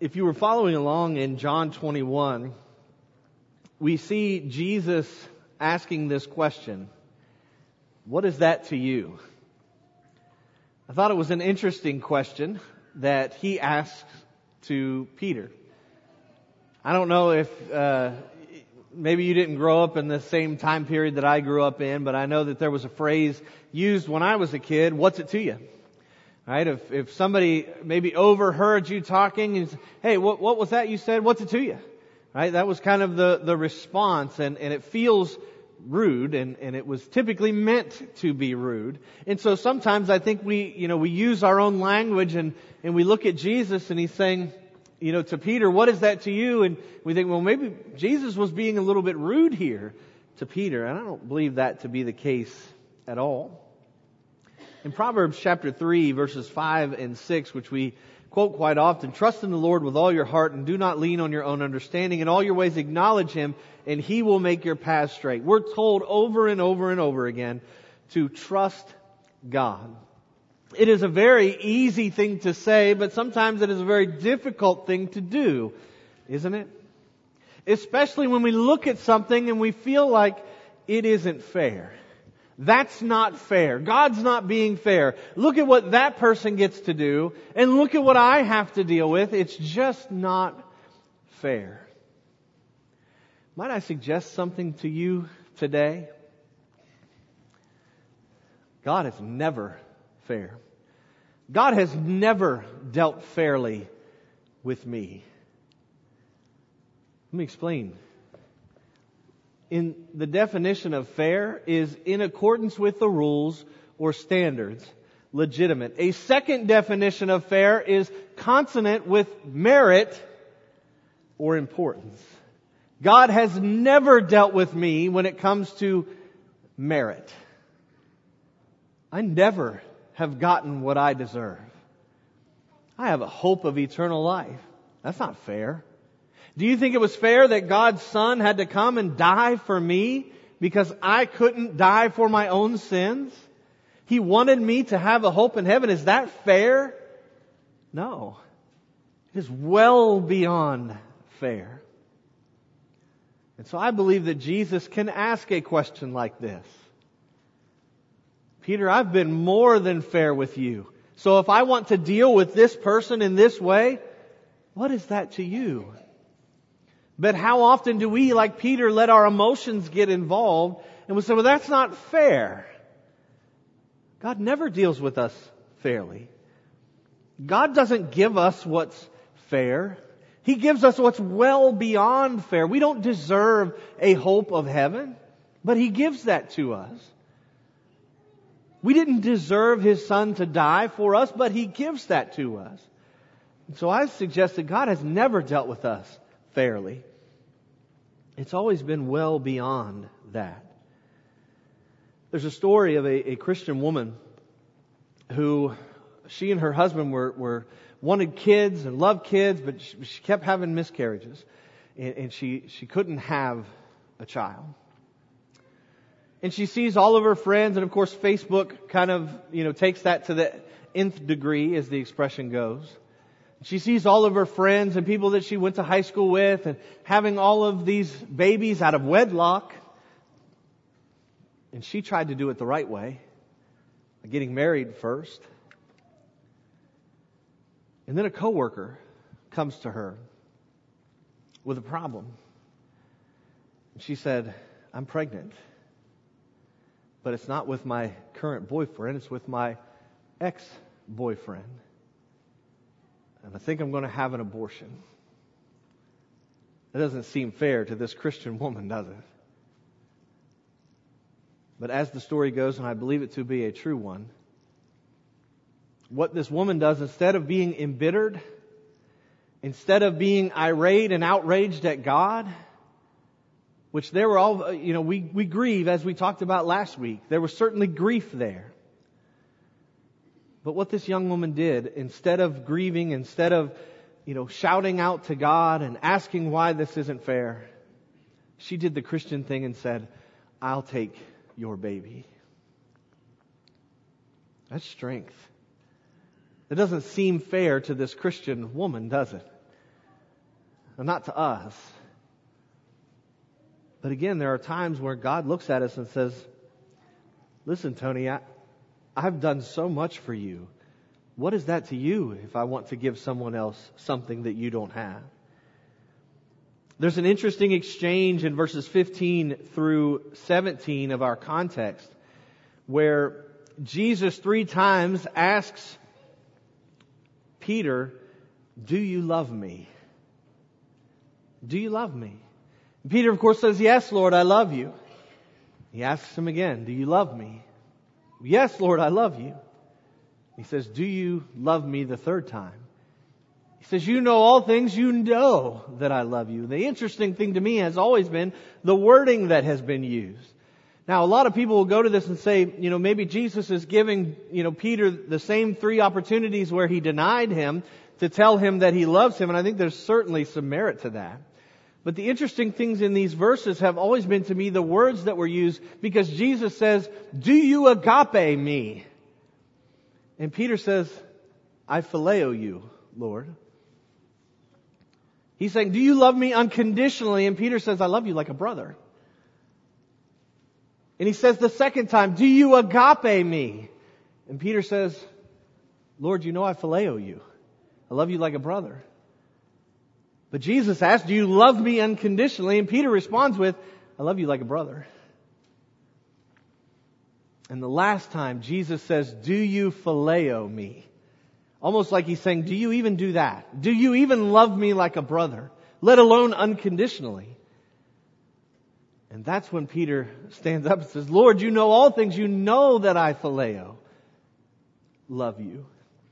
If you were following along in John 21, we see Jesus asking this question, what is that to you? I thought it was an interesting question that he asked to Peter. I don't know if maybe you didn't grow up in the same time period that I grew up in, but I know that there was a phrase used when I was a kid, what's it to you? Right? If somebody maybe overheard you talking and said, hey, what was that you said? What's it to you? Right? That was kind of the response, and it feels rude, and it was typically meant to be rude. And so sometimes I think we use our own language and we look at Jesus and he's saying, to Peter, what is that to you? And we think, well, maybe Jesus was being a little bit rude here to Peter. And I don't believe that to be the case at all. In Proverbs chapter 3, verses 5 and 6, which we quote quite often, trust in the Lord with all your heart and do not lean on your own understanding. In all your ways acknowledge Him and He will make your path straight. We're told over and over and over again to trust God. It is a very easy thing to say, but sometimes it is a very difficult thing to do, isn't it? Especially when we look at something and we feel like it isn't fair. That's not fair. God's not being fair. Look at what that person gets to do, and look at what I have to deal with. It's just not fair. Might I suggest something to you today? God is never fair. God has never dealt fairly with me. Let me explain. In the definition of fair is in accordance with the rules or standards, legitimate. A second definition of fair is consonant with merit or importance. God has never dealt with me when it comes to merit. I never have gotten what I deserve. I have a hope of eternal life. That's not fair. Do you think it was fair that God's Son had to come and die for me because I couldn't die for my own sins? He wanted me to have a hope in heaven. Is that fair? No. It is well beyond fair. And so I believe that Jesus can ask a question like this. Peter, I've been more than fair with you. So if I want to deal with this person in this way, what is that to you? But how often do we, like Peter, let our emotions get involved and we say, well, that's not fair. God never deals with us fairly. God doesn't give us what's fair. He gives us what's well beyond fair. We don't deserve a hope of heaven, but He gives that to us. We didn't deserve His Son to die for us, but He gives that to us. And so I suggest that God has never dealt with us fairly. It's always been well beyond that. There's a story of a Christian woman who, she and her husband wanted kids and loved kids, but she kept having miscarriages. And she couldn't have a child. And she sees all of her friends, and of course Facebook kind of, takes that to the nth degree, as the expression goes. She sees all of her friends and people that she went to high school with and having all of these babies out of wedlock. And she tried to do it the right way, by getting married first. And then a coworker comes to her with a problem. And she said, I'm pregnant. But it's not with my current boyfriend, it's with my ex-boyfriend. And I think I'm going to have an abortion. That doesn't seem fair to this Christian woman, does it? But as the story goes, and I believe it to be a true one, what this woman does, instead of being embittered, instead of being irate and outraged at God, which there were all, we grieve, as we talked about last week. There was certainly grief there. But what this young woman did, instead of grieving, instead of, shouting out to God and asking why this isn't fair, she did the Christian thing and said, I'll take your baby. That's strength. It doesn't seem fair to this Christian woman, does it? not to us. But again, there are times where God looks at us and says, listen, Tony, I've done so much for you. What is that to you if I want to give someone else something that you don't have? There's an interesting exchange in verses 15 through 17 of our context where Jesus 3 times asks Peter, do you love me? Do you love me? And Peter, of course, says, yes, Lord, I love you. He asks him again, do you love me? Yes, Lord, I love you. He says, do you love me the 3rd time? He says, you know all things, you know that I love you. The interesting thing to me has always been the wording that has been used. Now, a lot of people will go to this and say, maybe Jesus is giving, Peter the same 3 opportunities where he denied him to tell him that he loves him. And I think there's certainly some merit to that. But the interesting things in these verses have always been to me the words that were used, because Jesus says, do you agape me? And Peter says, I phileo you, Lord. He's saying, do you love me unconditionally? And Peter says, I love you like a brother. And he says the second time, do you agape me? And Peter says, Lord, you know I phileo you. I love you like a brother. But Jesus asks, do you love me unconditionally? And Peter responds with, I love you like a brother. And the last time Jesus says, do you phileo me? Almost like he's saying, do you even do that? Do you even love me like a brother? Let alone unconditionally. And that's when Peter stands up and says, Lord, you know all things. You know that I phileo love you.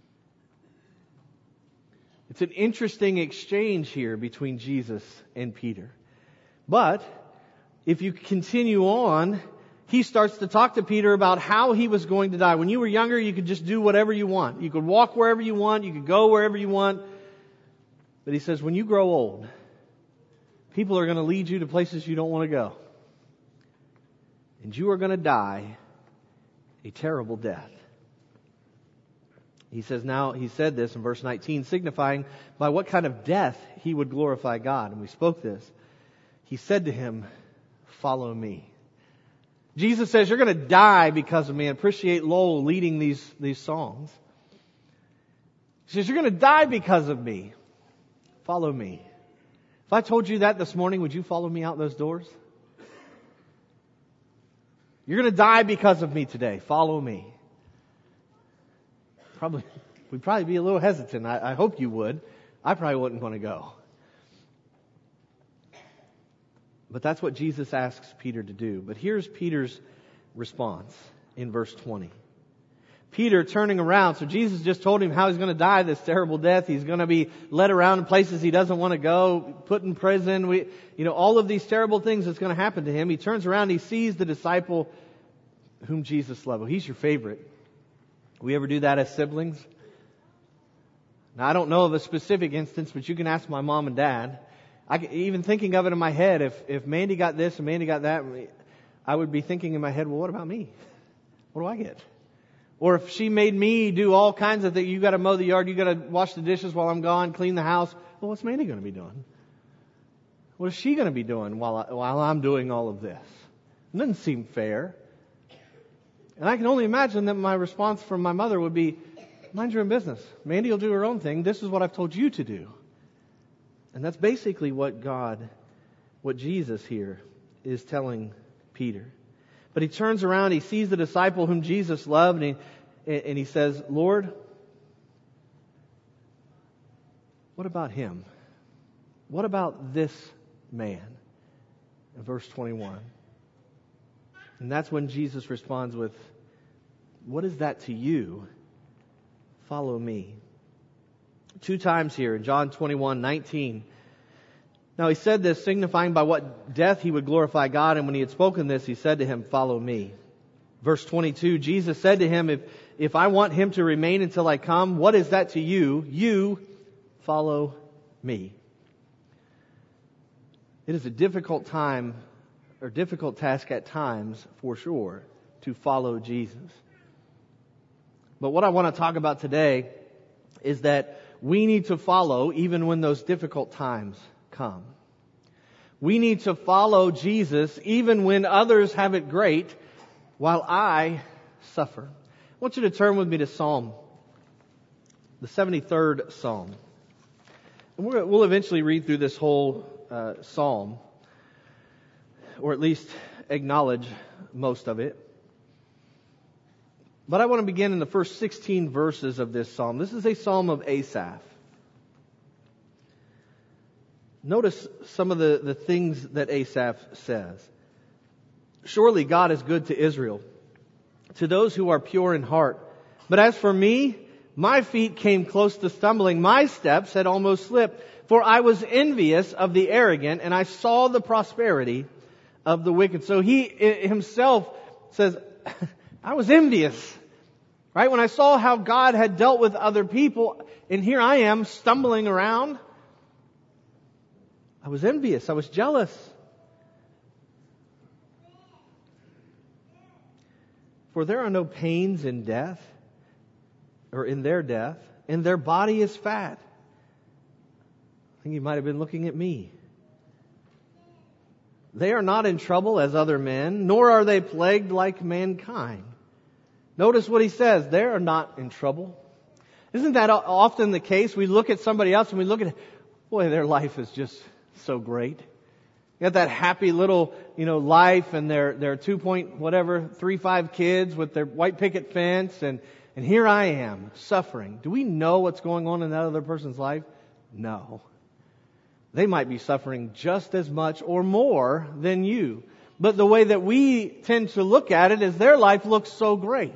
It's an interesting exchange here between Jesus and Peter. But if you continue on, he starts to talk to Peter about how he was going to die. When you were younger, you could just do whatever you want. You could walk wherever you want. You could go wherever you want. But he says, when you grow old, people are going to lead you to places you don't want to go. And you are going to die a terrible death. He says now, he said this in verse 19, signifying by what kind of death he would glorify God. And we spoke this. He said to him, follow me. Jesus says, you're going to die because of me. I appreciate Lowell leading these songs. He says, you're going to die because of me. Follow me. If I told you that this morning, would you follow me out those doors? You're going to die because of me today. Follow me. We'd probably be a little hesitant. I hope you would. I probably wouldn't want to go. But that's what Jesus asks Peter to do. But here's Peter's response in verse 20. Peter turning around. So Jesus just told him how he's going to die this terrible death. He's going to be led around in places he doesn't want to go, put in prison. All of these terrible things that's going to happen to him. He turns around. He sees the disciple whom Jesus loved. Well, he's your favorite. We ever do that as siblings? Now, I don't know of a specific instance, but you can ask my mom and dad. Even thinking of it in my head, if Mandy got this and Mandy got that, I would be thinking in my head, well, what about me? What do I get? Or if she made me do all kinds of things, you got to mow the yard, you got to wash the dishes while I'm gone, clean the house. Well, what's Mandy going to be doing? What is she going to be doing while I'm doing all of this? It doesn't seem fair. And I can only imagine that my response from my mother would be, mind your own business. Mandy will do her own thing. This is what I've told you to do. And that's basically what Jesus here is telling Peter. But he turns around, he sees the disciple whom Jesus loved, and he says, Lord, what about him? What about this man? In verse 21. And that's when Jesus responds with, what is that to you? Follow me. 2 times here in John 21:19. Now he said this, signifying by what death he would glorify God. And when he had spoken this, he said to him, follow me. Verse 22, Jesus said to him, if I want him to remain until I come, what is that to you? You follow me. It is a difficult time, or difficult task at times, for sure, to follow Jesus. But what I want to talk about today is that we need to follow even when those difficult times come. We need to follow Jesus even when others have it great while I suffer. I want you to turn with me to Psalm, the 73rd Psalm. And we'll eventually read through this whole Psalm, or at least acknowledge most of it. But I want to begin in the first 16 verses of this Psalm. This is a Psalm of Asaph. Notice some of the things that Asaph says. Surely God is good to Israel, to those who are pure in heart. But as for me, my feet came close to stumbling. My steps had almost slipped. For I was envious of the arrogant, and I saw the prosperity of the wicked. So he himself says, I was envious. Right? When I saw how God had dealt with other people, and here I am stumbling around, I was envious. I was jealous. For there are no pains in death, or in their death, and their body is fat. I think he might have been looking at me. They are not in trouble as other men, nor are they plagued like mankind. Notice what he says. They are not in trouble. Isn't that often the case? We look at somebody else and we look at, boy, their life is just so great. You got that happy little, life and their 3-5 kids with their white picket fence and here I am suffering. Do we know what's going on in that other person's life? No. They might be suffering just as much or more than you. But the way that we tend to look at it is their life looks so great.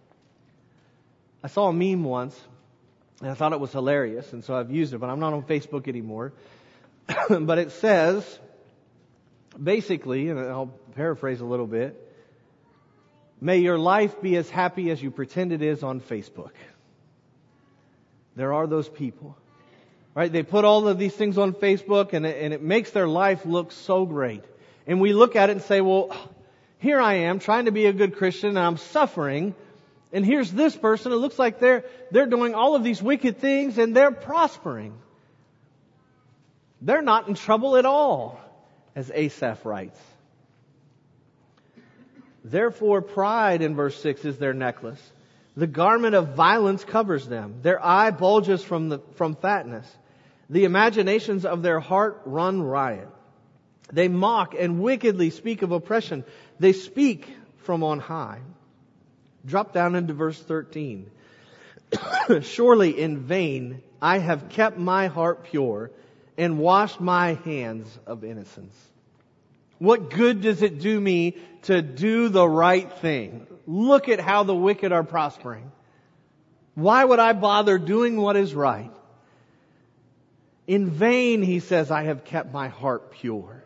I saw a meme once and I thought it was hilarious, and so I've used it, but I'm not on Facebook anymore. But it says, basically, and I'll paraphrase a little bit, may your life be as happy as you pretend it is on Facebook. There are those people. Right? They put all of these things on Facebook and it makes their life look so great. And we look at it and say, well, here I am trying to be a good Christian and I'm suffering. And here's this person. It looks like they're doing all of these wicked things and they're prospering. They're not in trouble at all, as Asaph writes. Therefore, pride, in verse 6, is their necklace. The garment of violence covers them. Their eye bulges from fatness. The imaginations of their heart run riot. They mock and wickedly speak of oppression. They speak from on high. Drop down into verse 13. Surely in vain I have kept my heart pure and washed my hands of innocence. What good does it do me to do the right thing? Look at how the wicked are prospering. Why would I bother doing what is right? In vain, he says, I have kept my heart pure.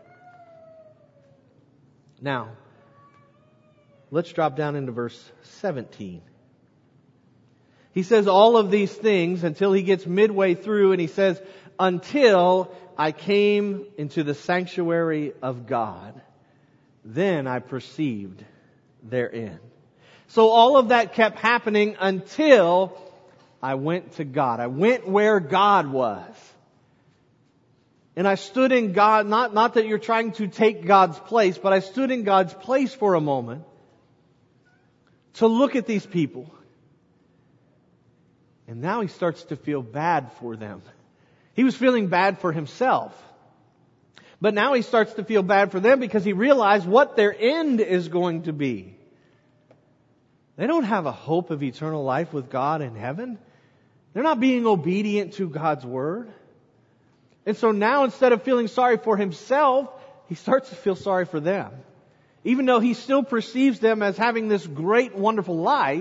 Now, let's drop down into verse 17. He says all of these things until he gets midway through and he says, until I came into the sanctuary of God, then I perceived their end. So all of that kept happening until I went to God. I went where God was. And I stood in God, not that you're trying to take God's place, but I stood in God's place for a moment to look at these people. And now he starts to feel bad for them. He was feeling bad for himself. But now he starts to feel bad for them because he realized what their end is going to be. They don't have a hope of eternal life with God in heaven. They're not being obedient to God's word. And so now instead of feeling sorry for himself, he starts to feel sorry for them. Even though he still perceives them as having this great, wonderful life,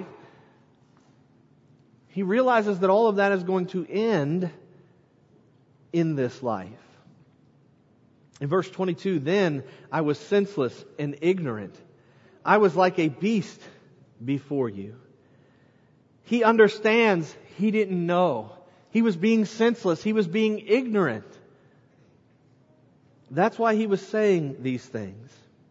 he realizes that all of that is going to end in this life. In verse 22, then I was senseless and ignorant. I was like a beast before you. He understands he didn't know. He was being senseless. He was being ignorant. That's why he was saying these things.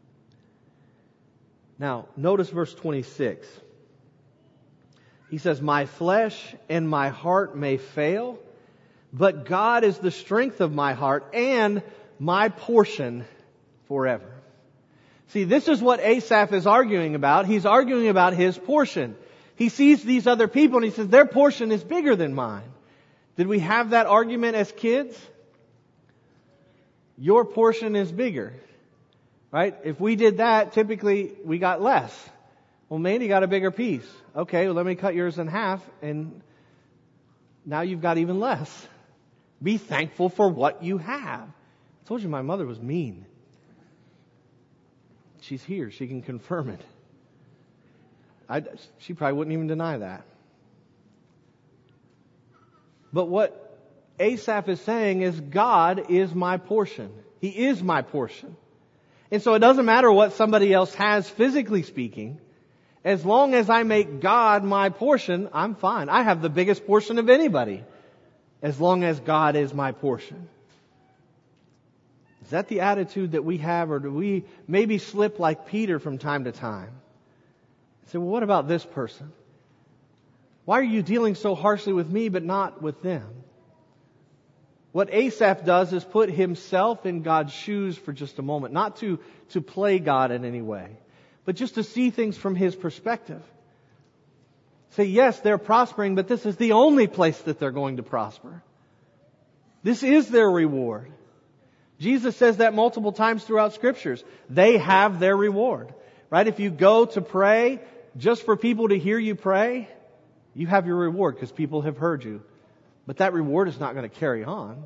Now, notice verse 26. He says, my flesh and my heart may fail, but God is the strength of my heart and my portion forever. See, this is what Asaph is arguing about. He's arguing about his portion. He sees these other people and he says, their portion is bigger than mine. Did we have that argument as kids? Your portion is bigger. Right? If we did that, typically we got less. Well, Mandy got a bigger piece. Okay, well, let me cut yours in half and now you've got even less. Be thankful for what you have. I told you my mother was mean. She's here. She can confirm it. She probably wouldn't even deny that. But what Asaph is saying is God is my portion. He is my portion. And so it doesn't matter what somebody else has physically speaking. As long as I make God my portion, I'm fine. I have the biggest portion of anybody. As long as God is my portion. Is that the attitude that we have, or do we maybe slip like Peter from time to time? Say, well, what about this person? Why are you dealing so harshly with me but not with them? What Asaph does is put himself in God's shoes for just a moment. Not to play God in any way, but just to see things from his perspective. Say, yes, they're prospering, but this is the only place that they're going to prosper. This is their reward. Jesus says that multiple times throughout Scriptures. They have their reward. Right? If you go to pray just for people to hear you pray, you have your reward because people have heard you. But that reward is not going to carry on.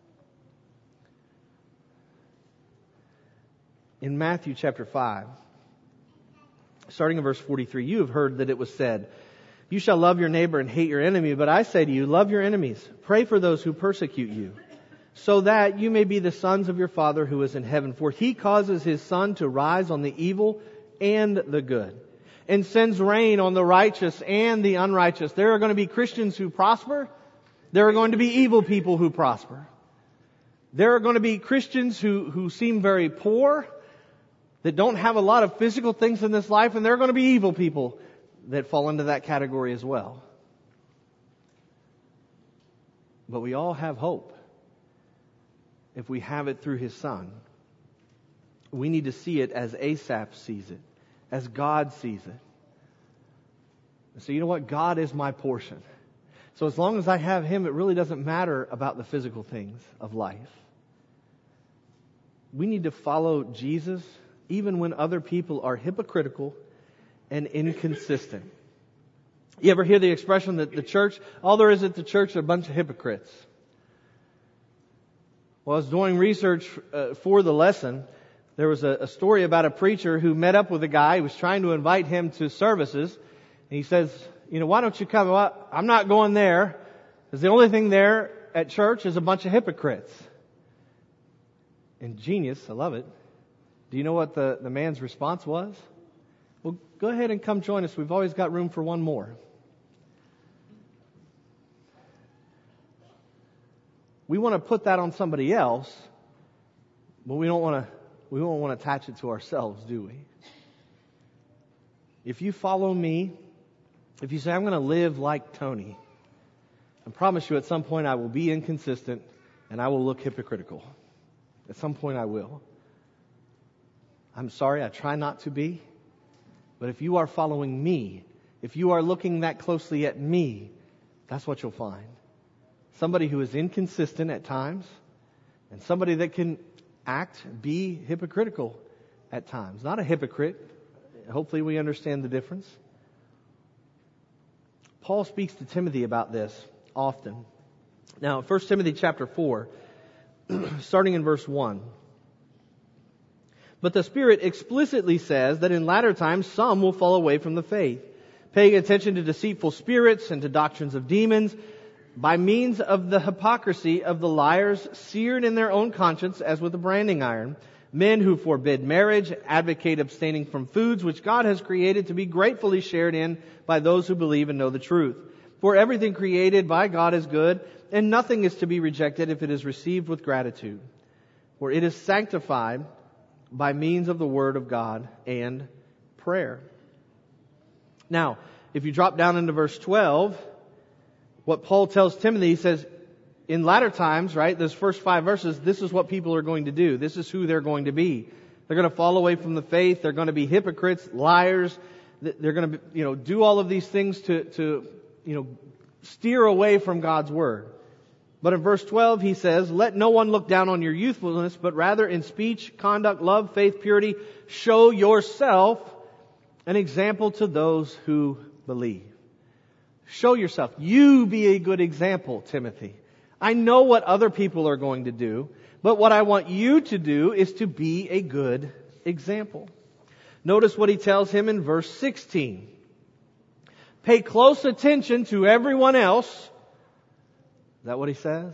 In Matthew chapter 5, starting in verse 43, you have heard that it was said, you shall love your neighbor and hate your enemy. But I say to you, love your enemies. Pray for those who persecute you, so that you may be the sons of your Father who is in heaven. For He causes His sun to rise on the evil and the good, and sends rain on the righteous and the unrighteous. There are going to be Christians who prosper. There are going to be evil people who prosper. There are going to be Christians who seem very poor, that don't have a lot of physical things in this life, and there are going to be evil people that fall into that category as well. But we all have hope if we have it through His Son. We need to see it as Asaph sees it, as God sees it. So you know what? God is my portion. So as long as I have Him, it really doesn't matter about the physical things of life. We need to follow Jesus even when other people are hypocritical and inconsistent. You ever hear the expression that the church, all there is at the church are a bunch of hypocrites? Well, I was doing research for the lesson. There was a story about a preacher who met up with a guy who was trying to invite him to services. And he says, why don't you come? Well, I'm not going there, because the only thing there at church is a bunch of hypocrites. Ingenious, I love it. Do you know what the man's response was? Well, go ahead and come join us. We've always got room for one more. We want to put that on somebody else, but we don't want to attach it to ourselves, do we? If you follow me, if you say, I'm going to live like Tony, I promise you at some point I will be inconsistent and I will look hypocritical. At some point I will. I'm sorry, I try not to be. But if you are following me, if you are looking that closely at me, that's what you'll find. Somebody who is inconsistent at times, and somebody that can be hypocritical at times. Not a hypocrite. Hopefully we understand the difference. Paul speaks to Timothy about this often. Now, 1 Timothy chapter 4, starting in verse 1. But the Spirit explicitly says that in latter times some will fall away from the faith, paying attention to deceitful spirits and to doctrines of demons, by means of the hypocrisy of the liars, seared in their own conscience as with a branding iron, men who forbid marriage, advocate abstaining from foods which God has created to be gratefully shared in by those who believe and know the truth. For everything created by God is good, and nothing is to be rejected if it is received with gratitude. For it is sanctified by means of the Word of God and prayer. Now, if you drop down into verse 12, what Paul tells Timothy, he says, in latter times, right, those first 5 verses, this is what people are going to do. This is who they're going to be. They're going to fall away from the faith. They're going to be hypocrites, liars. They're going to, do all of these things to steer away from God's Word. But in verse 12, he says, let no one look down on your youthfulness, but rather in speech, conduct, love, faith, purity, show yourself an example to those who believe. Show yourself. You be a good example, Timothy. I know what other people are going to do, but what I want you to do is to be a good example. Notice what he tells him in verse 16. Pay close attention to everyone else. Is that what he says?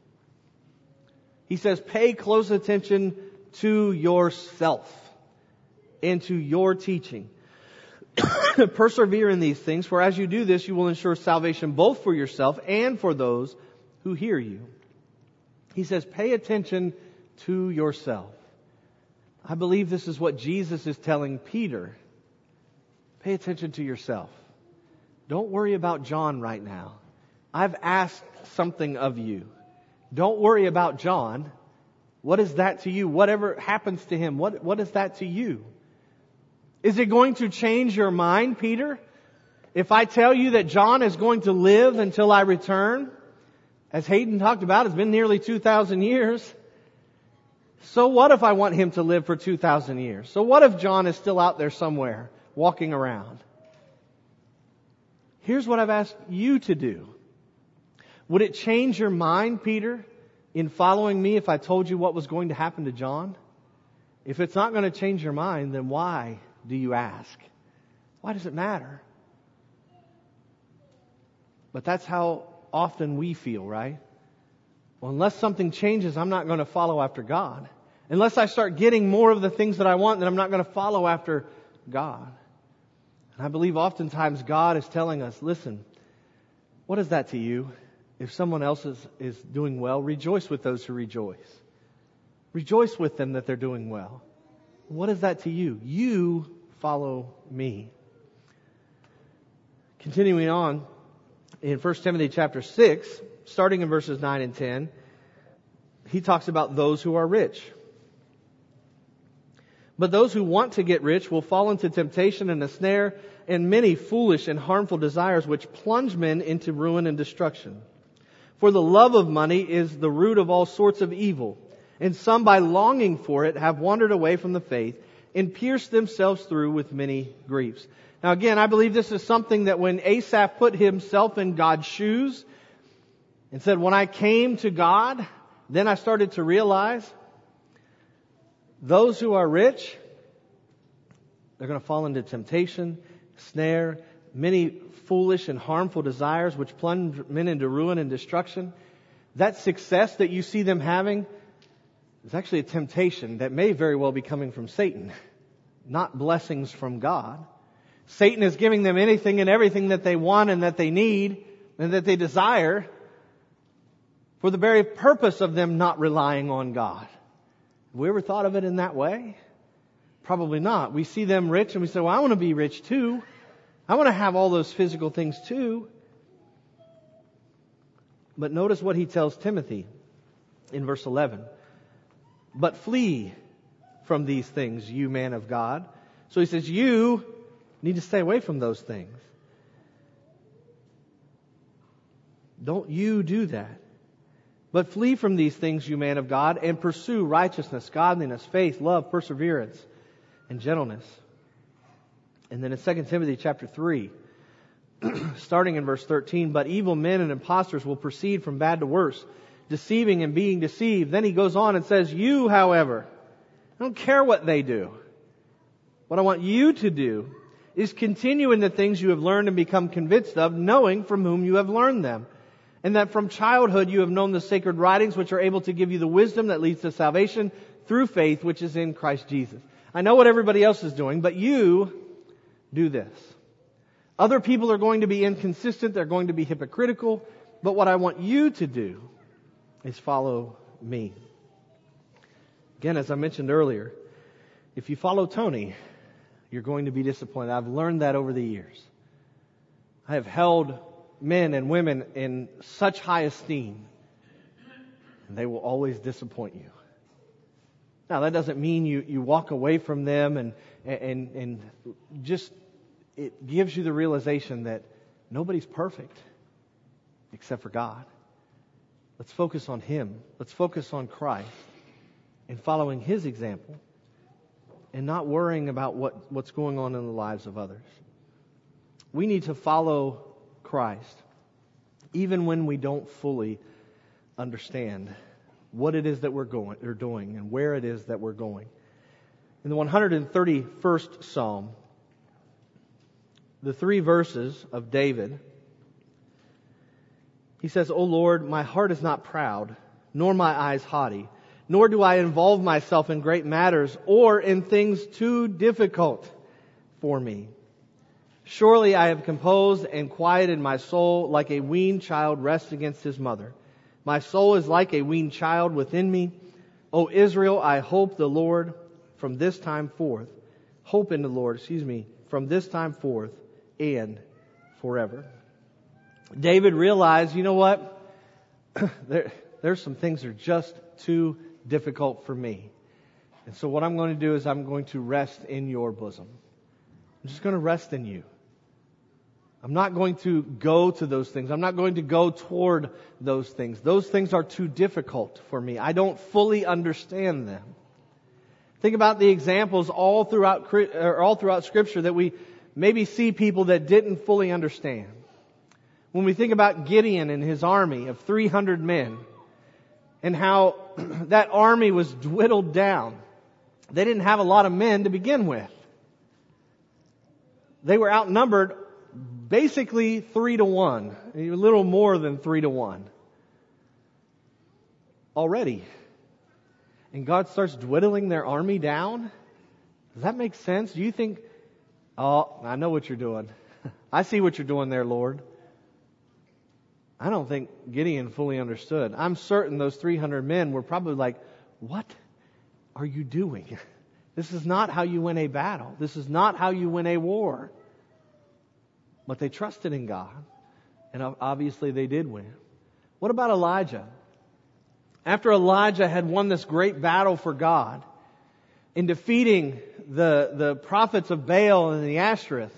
He says, pay close attention to yourself and to your teaching. Persevere in these things, for as you do this, you will ensure salvation both for yourself and for those who hear you. He says, pay attention to yourself. I believe this is what Jesus is telling Peter. Pay attention to yourself. Don't worry about John right now. I've asked something of you. Don't worry about John. What is that to you? Whatever happens to him, what is that to you? Is it going to change your mind, Peter? If I tell you that John is going to live until I return, as Hayden talked about, it's been nearly 2,000 years. So what if I want him to live for 2,000 years? So what if John is still out there somewhere, walking around? Here's what I've asked you to do. Would it change your mind, Peter, in following me if I told you what was going to happen to John? If it's not going to change your mind, then why do you ask? Why does it matter? But that's how often we feel, right? Well, unless something changes, I'm not going to follow after God. Unless I start getting more of the things that I want, then I'm not going to follow after God. And I believe oftentimes God is telling us, listen, what is that to you? If someone else is doing well, rejoice with those who rejoice. Rejoice with them that they're doing well. What is that to you? You follow me. Continuing on, in 1 Timothy chapter 6, starting in verses 9 and 10, he talks about those who are rich. But those who want to get rich will fall into temptation and a snare and many foolish and harmful desires which plunge men into ruin and destruction. For the love of money is the root of all sorts of evil, and some by longing for it have wandered away from the faith and pierced themselves through with many griefs. Now again, I believe this is something that when Asaph put himself in God's shoes and said, when I came to God, then I started to realize those who are rich, they're going to fall into temptation, snare, many foolish and harmful desires which plunge men into ruin and destruction. That success that you see them having is actually a temptation that may very well be coming from Satan, not blessings from God. Satan is giving them anything and everything that they want and that they need and that they desire for the very purpose of them not relying on God. Have we ever thought of it in that way? Probably not. We see them rich and we say, well, I want to be rich too. I want to have all those physical things too. But notice what he tells Timothy in verse 11. But flee from these things, you man of God. So he says, you need to stay away from those things. Don't you do that. But flee from these things, you man of God, and pursue righteousness, godliness, faith, love, perseverance, and gentleness. And then in 2 Timothy chapter 3, starting in verse 13, but evil men and impostors will proceed from bad to worse, deceiving and being deceived. Then he goes on and says, you, however, I don't care what they do. What I want you to do is continue in the things you have learned and become convinced of, knowing from whom you have learned them. And that from childhood you have known the sacred writings which are able to give you the wisdom that leads to salvation through faith which is in Christ Jesus. I know what everybody else is doing, but you do this. Other people are going to be inconsistent. They're going to be hypocritical. But what I want you to do is follow me. Again, as I mentioned earlier, if you follow Tony, you're going to be disappointed. I've learned that over the years. I have held men and women in such high esteem and they will always disappoint you. Now, that doesn't mean you walk away from them and just, it gives you the realization that nobody's perfect except for God. Let's focus on Him. Let's focus on Christ and following His example and not worrying about what's going on in the lives of others. We need to follow Christ even when we don't fully understand what it is that we're doing and where it is that we're going. In the 131st Psalm, the 3 verses of David, he says, "O Lord, my heart is not proud, nor my eyes haughty, nor do I involve myself in great matters or in things too difficult for me. Surely I have composed and quieted my soul like a weaned child rests against his mother. My soul is like a weaned child within me. O Israel, I hope the Lord from this time forth. Hope in the Lord, from this time forth and forever." David realized, you know what? There's some things that are just too difficult for me. And so what I'm going to do is I'm going to rest in your bosom. I'm just going to rest in you. I'm not going to go to those things. I'm not going to go toward those things. Those things are too difficult for me. I don't fully understand them. Think about the examples all throughout Scripture that we maybe see people that didn't fully understand. When we think about Gideon and his army of 300 men and how that army was dwindled down. They didn't have a lot of men to begin with. They were outnumbered basically 3-1, a little more than 3-1 already. And God starts dwindling their army down. Does that make sense? Do you think, oh, I know what you're doing. I see what you're doing there, Lord. I don't think Gideon fully understood. I'm certain those 300 men were probably like, what are you doing? This is not how you win a battle. This is not how you win a war. But they trusted in God. And obviously they did win. What about Elijah? After Elijah had won this great battle for God, in defeating the prophets of Baal and the Ashtoreth,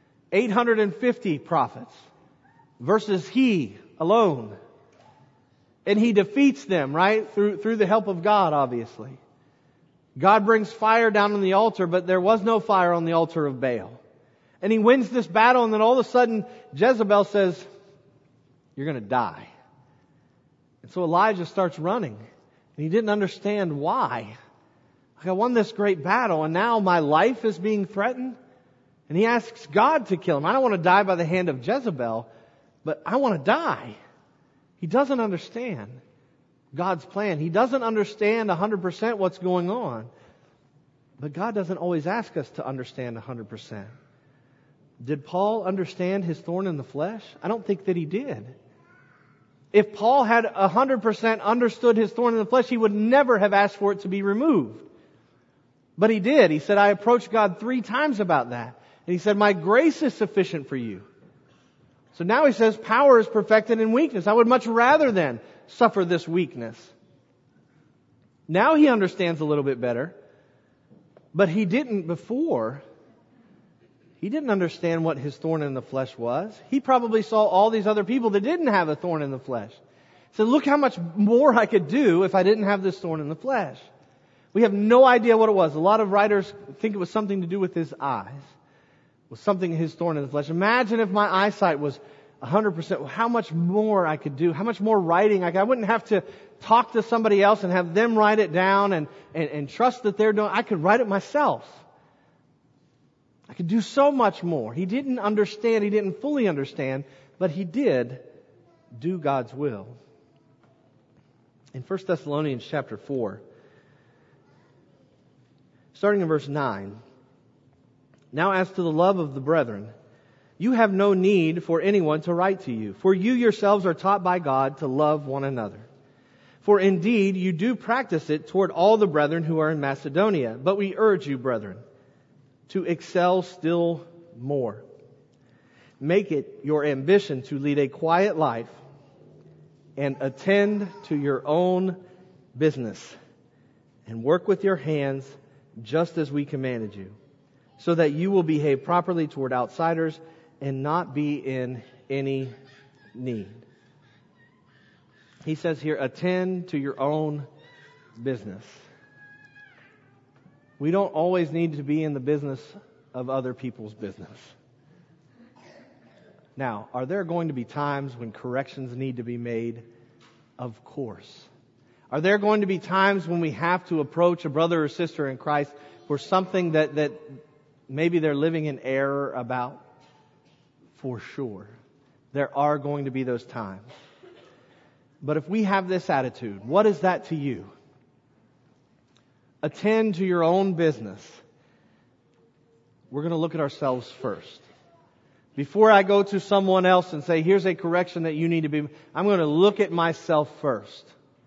850 prophets, versus he alone. And he defeats them, right? Through the help of God, obviously. God brings fire down on the altar, but there was no fire on the altar of Baal. And he wins this battle, and then all of a sudden, Jezebel says, you're going to die. And so Elijah starts running. And he didn't understand why. I won this great battle, and now my life is being threatened. And he asks God to kill him. I don't want to die by the hand of Jezebel, but I want to die. He doesn't understand God's plan. He doesn't understand 100% what's going on. But God doesn't always ask us to understand 100%. Did Paul understand his thorn in the flesh? I don't think that he did. If Paul had 100% understood his thorn in the flesh, he would never have asked for it to be removed. But he did. He said, I approached God 3 times about that. And he said, my grace is sufficient for you. So now he says, power is perfected in weakness. I would much rather than suffer this weakness. Now he understands a little bit better. But he didn't before. He didn't understand what his thorn in the flesh was. He probably saw all these other people that didn't have a thorn in the flesh. He said, look how much more I could do if I didn't have this thorn in the flesh. We have no idea what it was. A lot of writers think it was something to do with his eyes. It was something his thorn in the flesh. Imagine if my eyesight was 100%, how much more I could do, how much more writing I wouldn't have to talk to somebody else and have them write it down and trust that they're doing. I could write it myself. I could do so much more. He didn't understand. He didn't fully understand, but he did do God's will. In 1 Thessalonians chapter 4, starting in verse 9, now as to the love of the brethren, you have no need for anyone to write to you, for you yourselves are taught by God to love one another. For indeed, you do practice it toward all the brethren who are in Macedonia. But we urge you, brethren, to excel still more. Make it your ambition to lead a quiet life and attend to your own business, and work with your hands just as we commanded you, so that you will behave properly toward outsiders and not be in any need. He says here, attend to your own business. We don't always need to be in the business of other people's business. Now, are there going to be times when corrections need to be made? Of course. Are there going to be times when we have to approach a brother or sister in Christ for something that maybe they're living in error about? For sure. There are going to be those times. But if we have this attitude, what is that to you? Attend to your own business. We're going to look at ourselves first. Before I go to someone else and say, here's a correction that you need to be, I'm going to look at myself first.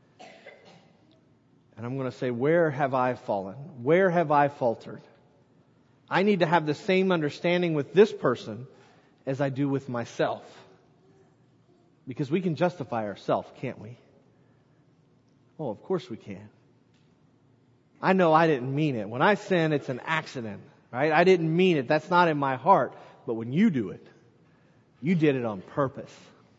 And I'm going to say, where have I fallen? Where have I faltered? I need to have the same understanding with this person as I do with myself. Because we can justify ourselves, can't we? Oh, of course we can. I know I didn't mean it. When I sin, it's an accident, right? I didn't mean it. That's not in my heart. But when you do it, you did it on purpose.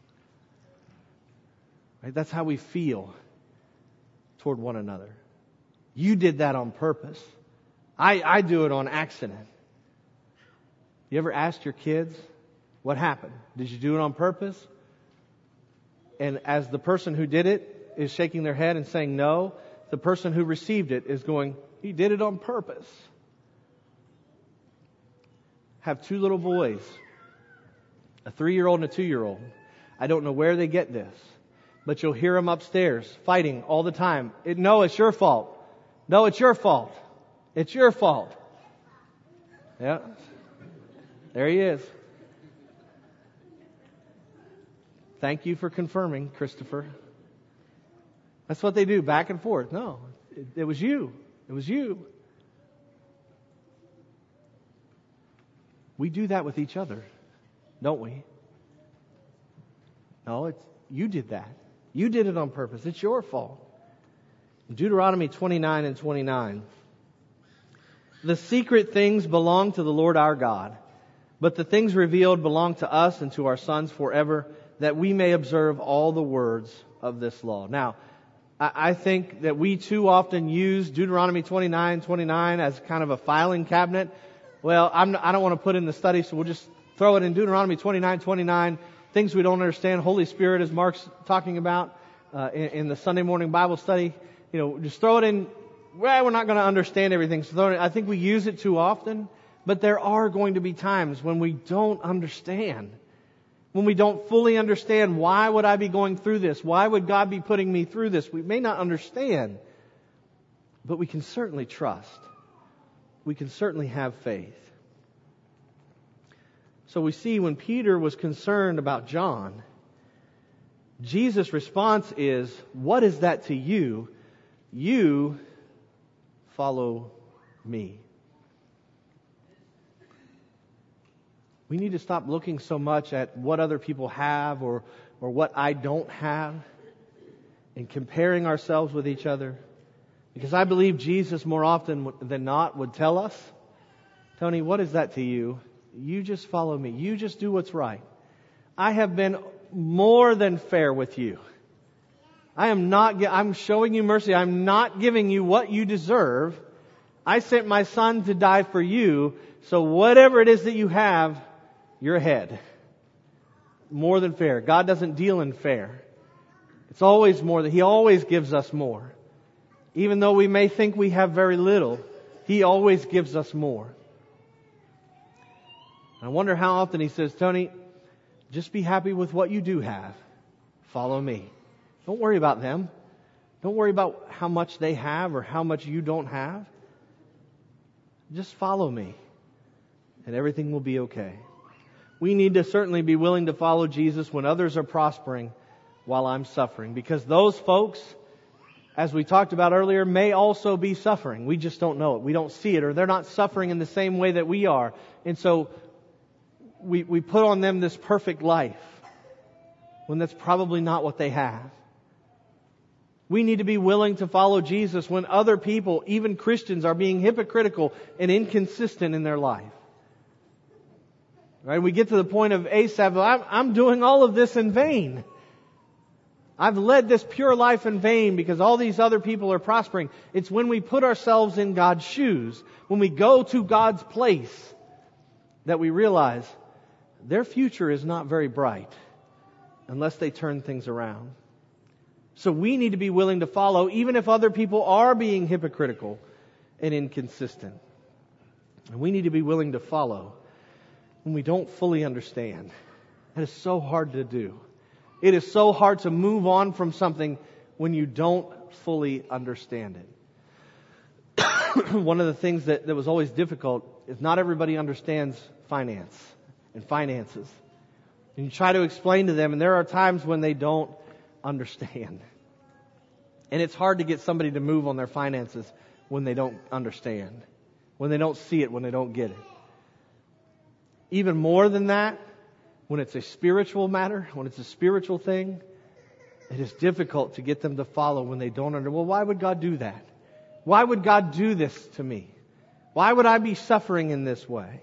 Right? That's how we feel toward one another. You did that on purpose. I do it on accident. You ever asked your kids, what happened? Did you do it on purpose? And as the person who did it is shaking their head and saying no, the person who received it is going, he did it on purpose. Have two little boys, a 3-year-old and a 2-year-old. I don't know where they get this, but you'll hear them upstairs fighting all the time. No, it's your fault. No, it's your fault. It's your fault. Yeah. There he is. Thank you for confirming, Christopher. That's what they do, back and forth. No, it was you. It was you. We do that with each other, don't we? No, you did that. You did it on purpose. It's your fault. In Deuteronomy 29 and 29, the secret things belong to the Lord our God, but the things revealed belong to us and to our sons forever, that we may observe all the words of this law. Now, I think that we too often use Deuteronomy 29:29 as kind of a filing cabinet. Well, I don't want to put in the study, so we'll just throw it in Deuteronomy 29:29. Things we don't understand. Holy Spirit, as Mark's talking about in the Sunday morning Bible study. Just throw it in. Well, we're not going to understand everything. So I think we use it too often. But there are going to be times when we don't understand. When we don't fully understand, why would I be going through this? Why would God be putting me through this? We may not understand. But we can certainly trust. We can certainly have faith. So we see when Peter was concerned about John, Jesus' response is, what is that to you? You follow me. We need to stop looking so much at what other people have or what I don't have and comparing ourselves with each other. Because I believe Jesus more often than not would tell us, Tony, what is that to you? You just follow me. You just do what's right. I have been more than fair with you. I'm showing you mercy. I'm not giving you what you deserve. I sent my son to die for you. So whatever it is that you have, you're ahead. More than fair. God doesn't deal in fair. It's always more than, He always gives us more. Even though we may think we have very little, He always gives us more. I wonder how often He says, Tony, just be happy with what you do have. Follow me. Don't worry about them. Don't worry about how much they have or how much you don't have. Just follow me, and everything will be okay. We need to certainly be willing to follow Jesus when others are prospering while I'm suffering, because those folks, as we talked about earlier, may also be suffering. We just don't know it. We don't see it, or they're not suffering in the same way that we are. And so we put on them this perfect life when that's probably not what they have. We need to be willing to follow Jesus when other people, even Christians, are being hypocritical and inconsistent in their life. Right? We get to the point of Asaph, I'm doing all of this in vain. I've led this pure life in vain because all these other people are prospering. It's when we put ourselves in God's shoes, when we go to God's place, that we realize their future is not very bright unless they turn things around. So we need to be willing to follow even if other people are being hypocritical and inconsistent. And we need to be willing to follow when we don't fully understand. That is so hard to do. It is so hard to move on from something when you don't fully understand it. One of the things that was always difficult is not everybody understands finance and finances. And you try to explain to them, and there are times when they don't understand. And it's hard to get somebody to move on their finances when they don't understand, when they don't see it, when they don't get it. Even more than that, when it's a spiritual matter, when it's a spiritual thing, it is difficult to get them to follow when they don't understand. Well, why would God do that? Why would God do this to me? Why would I be suffering in this way?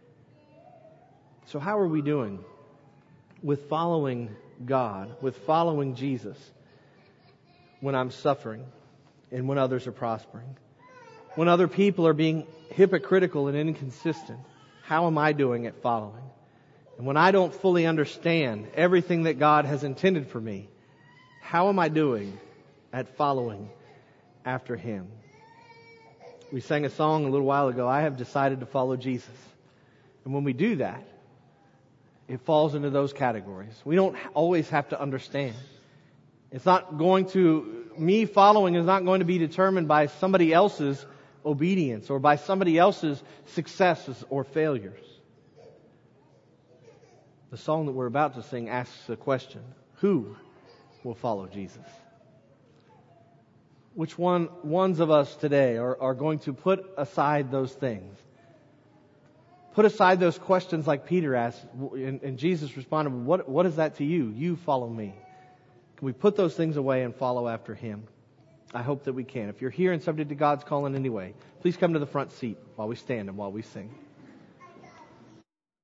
So how are we doing with following God, with following Jesus, when I'm suffering and when others are prospering? When other people are being hypocritical and inconsistent, how am I doing at following? And when I don't fully understand everything that God has intended for me, how am I doing at following after Him? We sang a song a little while ago, I have decided to follow Jesus. And when we do that, it falls into those categories. We don't always have to understand. Me following is not going to be determined by somebody else's obedience or by somebody else's successes or failures. The song that we're about to sing asks a question. Who will follow Jesus? Which ones of us today are going to put aside those things? Put aside those questions like Peter asked, and Jesus responded, what is that to you? You follow me. Can we put those things away and follow after Him? I hope that we can. If you're here and subject to God's call in any way, please come to the front seat while we stand and while we sing.